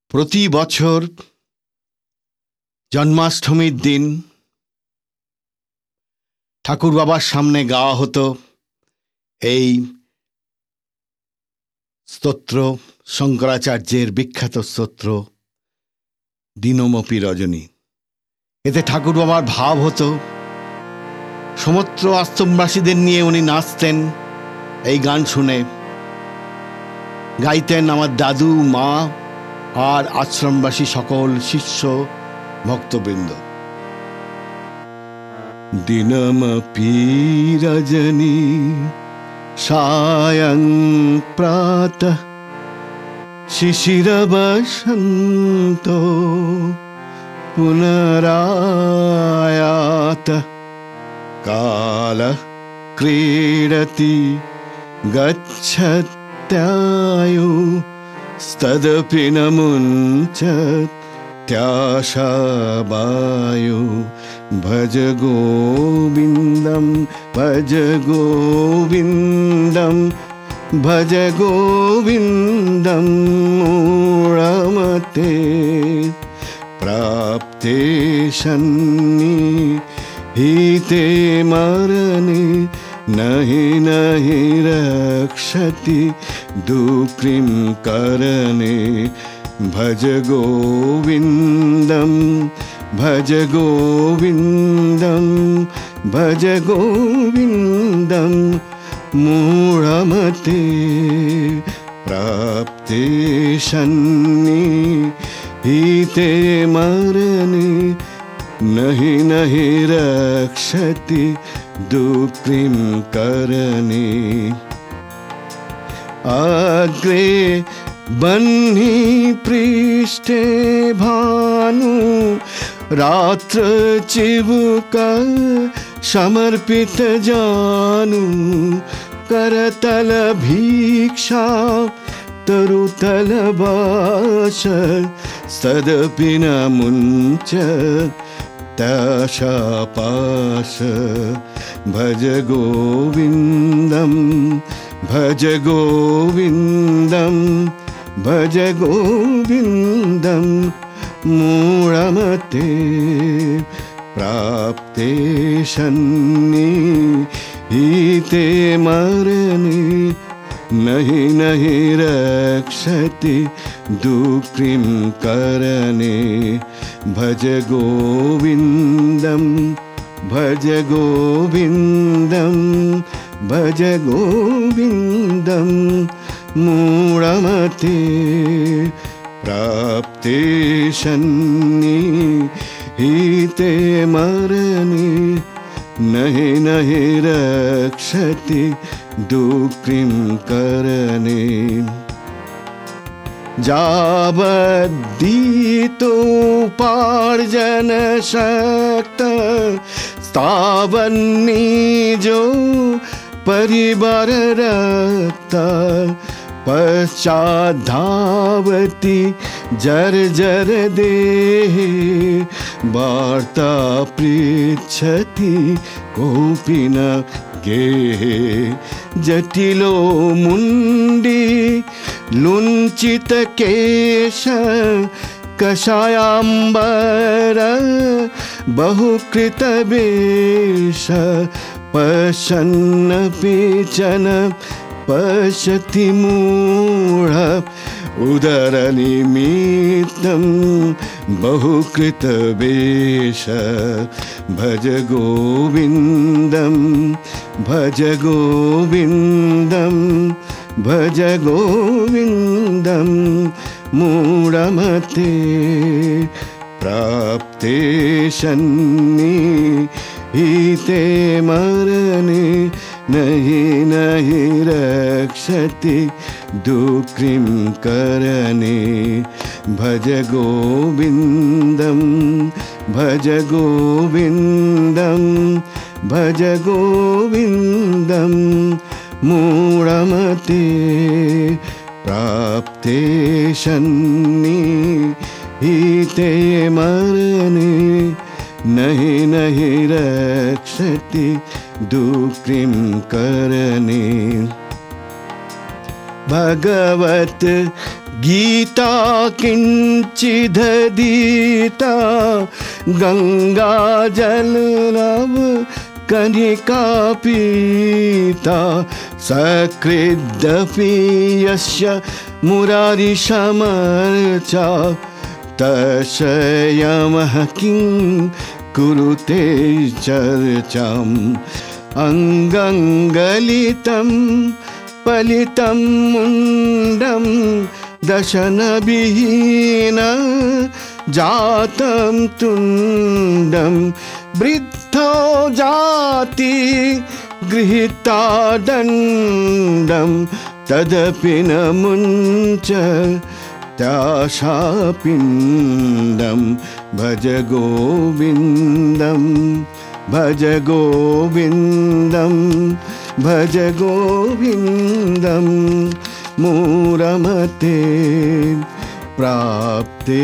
প্রতি বছর জন্মাষ্টমীর দিন ঠাকুর বাবার সামনে গাওয়া হতো এই স্তোত্র, শঙ্করাচার্যের বিখ্যাত স্তোত্র দিনমপি রজনী। এতে ঠাকুর বাবার ভাব হতো, সমস্ত আশ্রমবাসীদের নিয়ে উনি নাচতেন। এই গান শুনে গাইতেন আমার দাদু, মা আর আশ্রমবাসী সকল শিষ্য ভক্তবৃন্দ। দিনমপি রজনী সায়ং প্রাতঃ শিশিরবসন্ত পুনরায়াত কালঃ ক্রীড়তি গচ্ছত্যায়ু স্তদপি ন মুঞ্চত্যাশাবায়ু। ভজ গোবিন্দম ভজ গোবিন্দম ভজ গোবিন্দম मूढमते प्राप्ते सन्निहिते मरणे नहि नहि रक्षति दुःखीं करणे। भज गोविन्दं भज गोविन्दं भज गोविन्दं मूढमते प्राप्ते सन्निहिते मरणे नहि नहि रक्षति दुःखीं करणे। अग्रे बह्नि पृष्ठे भानु रात्र चिबुक समर्पित जानु। करतल भिक्षा तरुतल बास सदपि न मुञ्चत्याशापाश। भज गोविन्दं भज गोविन्दं भज गोविन्दं मूढमते प्राप्ते सन्निहिते मरणे नहि नहि रक्षति दुःखीं करणे। भज गोविन्दं भज गोविन्दं भज गोविन्दं मूढमते प्राप्ते सन्निहिते मरणे नहि नहि रक्षति दुःखीं करणे। यावद्दीतोपार्जन शक्त तावन्निजो परिवार रक्त। पश्चाद्धावति जर्जर देहे वार्ता पृच्छति कोऽपि न गेहे। जटिलो मुण्डी लुञ्चित केश कषायाम्बर बहुकृत वेश। पश्यन्नपि च न पश्यति मूढ उदरनिमित्तं बहुकृत वेश। भज गोविन्दं भज गोविन्दं भज गोविन्दं मूढमते प्राप्ते सन्निहिते मरणे नहि नहि रक्षति दुःखीं करणे। भज गोविन्दं भज गोविन्दं भज गोविन्दं मूढमते प्राप्ते सन्निहिते मरणे नहि नहि रक्षति दुःखीं करणे। भगवत गीता किंचिदधीता गंगा जलनव कनिका पीता सकृदपि यस्य मुरारिशमर्चा तस्य यमः किं कुरुते चर्चाम् अंगंगलितं पलितं मुंडं दशनविहीन जातं तुंडं वृद्धो जाति गृहीता दंडं तदपि न मुञ्च त्याशापिण्डं भज गोविन्दं भज गोविन्दं भज गोविन्दं मूरमते प्राप्ते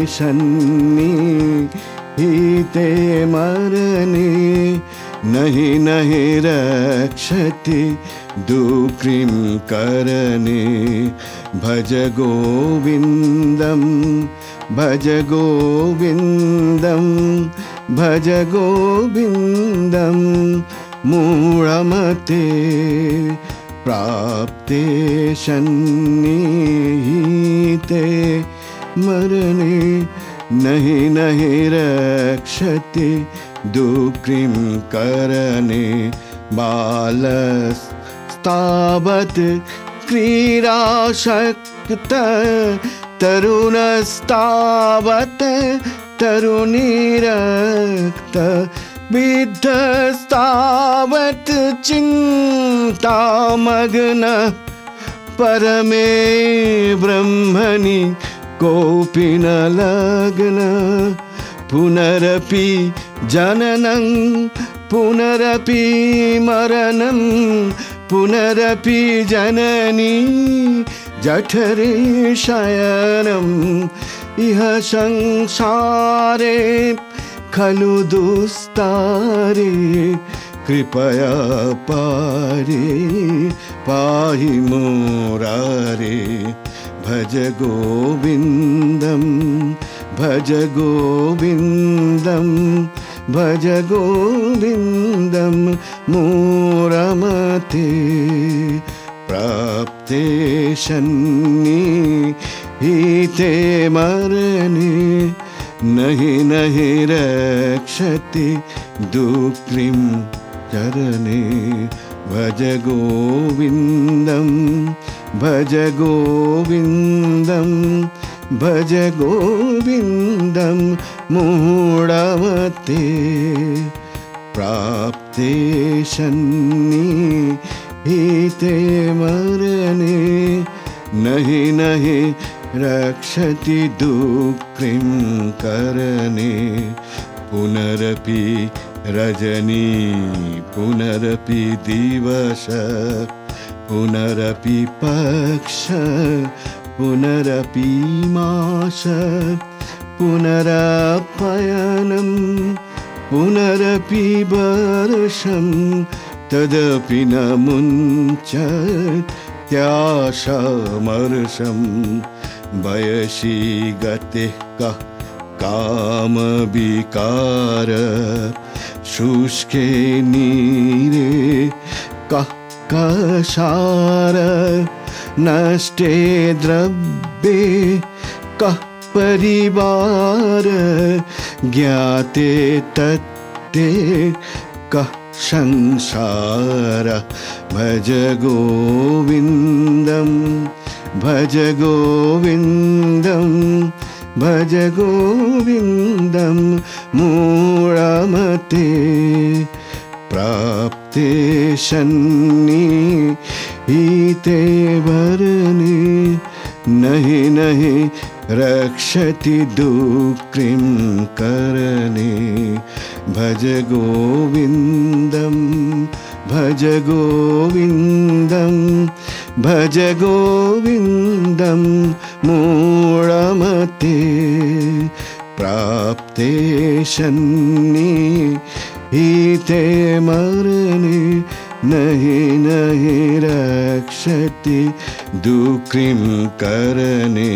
सन्निहिते मरणे नहि नहि रक्षति दुःखीं करणे भज गोविन्दं भज गोविन्दं भज गोविन्दं मूढमते प्राप्ते सन्निहिते मरणे नहि नहि रक्षति दुःखीं करणे बालस्तावत् क्रीडाशक्त तरुणस्तावत् तरुणीरक्त विद्धस्तावत् चिन्तामग्न परमे ब्रह्मणि कोऽपि न लग्न पुनरपि जननं पुनरपि मरणं पुनरपि जननी जठरे शयनम् इह संसारे खलु दुस्तारे कृपया पारे पाहि मुरारे भज गोविन्दं भज गोविन्दं भज गोविन्दं मूढमते प्राप्ते सन्निहिते मरणे नहि नहि रक्षति दुःखीं करणे भज गोविन्दं भज गोविन्दं भज गोविन्दं मूढमते प्राप्ते सन्निहिते मरणे नहि नहि रक्षति दुःखीं करणे पुनरपि रजनी पुनरपि दिवस पुनरपि पक्ष पुनरपि मास पुनरपयनं पुनरपि वर्षं तदपि न मुञ्चत् त्याशमर्षं वयसि गते कः कामविकार शुष्के नीरे कः कषार नष्टे द्रव्ये कः परिवार ज्ञाते तत्ते कः संसार भज गोविन्दं भज गोविन्दं भज गोविन्दं मूढमते प्राप्ते सन्निहिते मरणे नहि नहि रक्षति दुःखीं करणे भज गोविन्दं भज गोविन्दं भज गोविन्दं मूढमते प्राप्ते सन्निहिते मरणे नहि नहि रक्षति दुःखीं करणे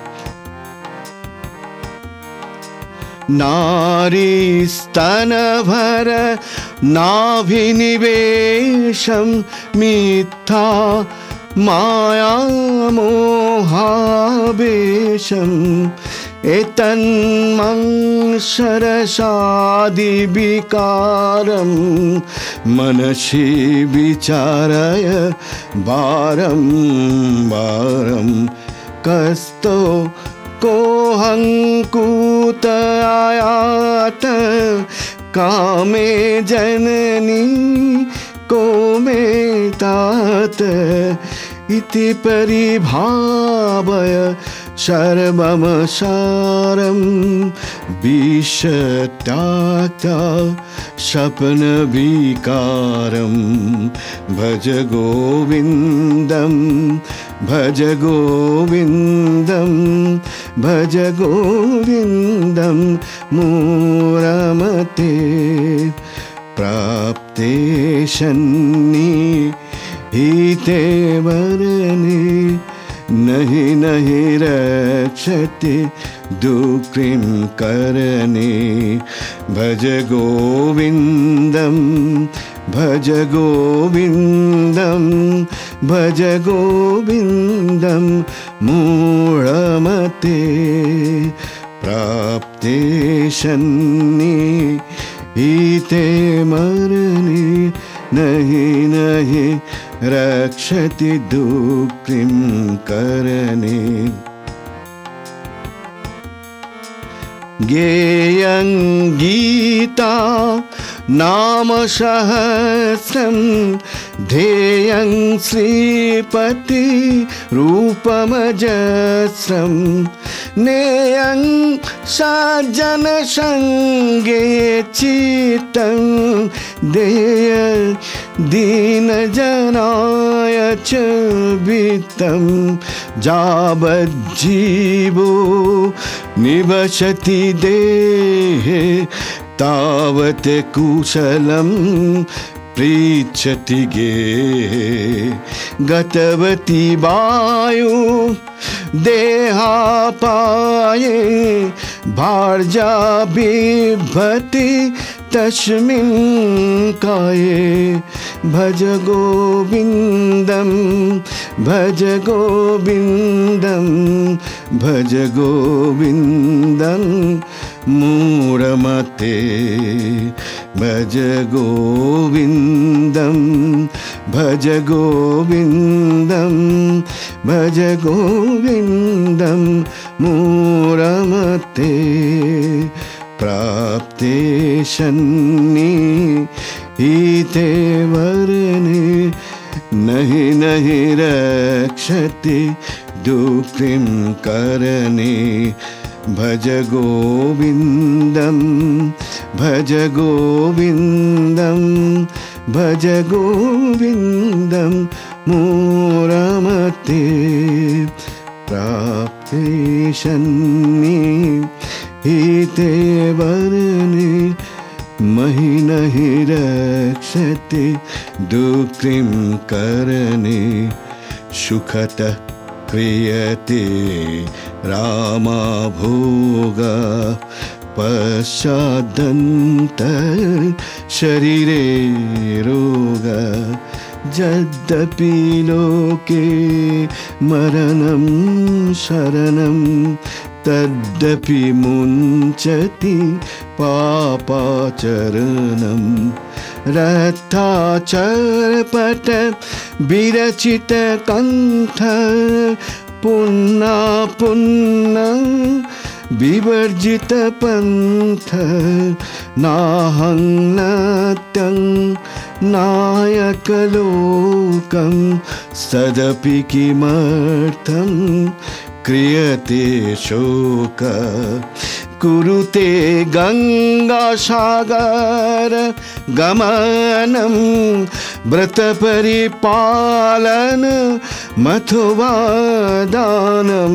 नारीस्तनभर नाभिनिवेशं मिथ्या मायामोहावेशम् एतन्मं शरसादिविकारं मनसि विचारय वारं वारं कस्तो कोऽहङ्कुतयात कामे जननी को मे तात इति परिभावय सर्वमसारं विशत्यात्या स्वप्नविकारं भज गोविन्दं भज गोविन्दं भज गोविन्दं मूढमते प्राप्ते सन्निहिते वरणे नहि नहि रक्षति दुःखीं करणे भज गोविन्दं भज गोविन्दं भज गोविन्दं मूढमते प्राप्ते सन्निहिते मरणे नहि नहि रक्षति दुःखीं करणे ज्ञेयं गीता नाम सहस्रं ध्येयं श्रीपति रूपमजस्रं नेयं सज्जन संगे चित्तं देय दीनजनाय च वित्तं यावज्जीवो निवसति देहे तावत् कुशलं पृच्छति गेहे गतवती वायु देहापाये भार्या बिभ्रति तस्मिन् काये भज गोविन्दं भज गोविन्दं भज गोविन्दं मूढमते भज गोविन्दं भज गोविन्दं भज गोविन्दं मूढमते प्राप्ते सन्निहिते वरणे नहि नहि रक्षति दुःखीं करणे भज गोविन्दं भज गोविन्दं भज गोविन्दं मूढमते प्राप्ते सन्निहिते वरणे नहि नहि रक्षति दुःखीं करणे सुखतः क्रियते रामभोगा पश्चादन्त शरीरे रोगा यद्यपि लोके मरणं शरणं तद्यपि मुञ्चति पापाचरणं रथाचरपट विरचित कंठ पुन्ना पुन्ना विवर्जित पंथ नाहं नत्यं नायकलोकं सदपि किमर्थं क्रियते शोक कुरुते गंगासागर गमनं व्रतपरिपालन मथुवा दानं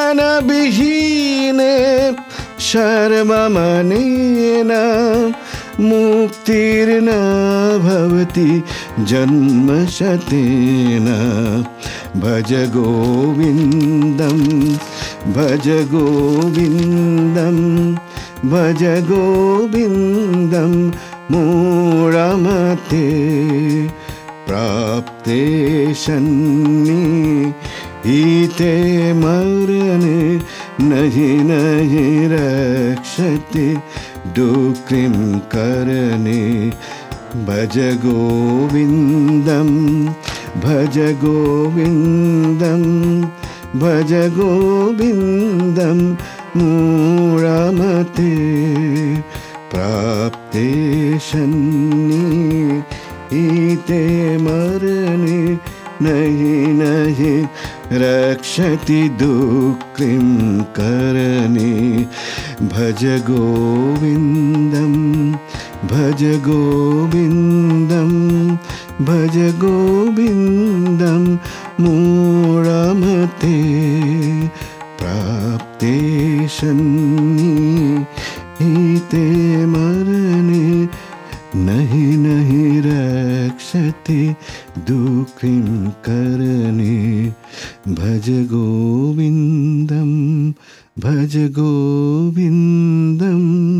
ज्ञानविहीने सर्वमनेन मुक्तिर्न भवति जन्मशतेन। भज गोविन्दं भज गोविन्दं भज गोविन्दं मूढमते। प्राप्ते सन्निहिते मरणे नहि नहि रक्षति दुःखिं करणे। भज गोविन्दं भज गोविन्दं भज गोविन्दं मूढमते। प्राप्ते सन्निहिते मरणे नहि नहि रक्षति दुःखिं करणे। भज गोविन्दं भज गोविन्दं भज गोविन्दं मूढमते। प्राप्ते सन्निहिते मरणे नहि नहि रक्षति दुःखिं करणे। भज गोविन्दं भज गोविन्दं।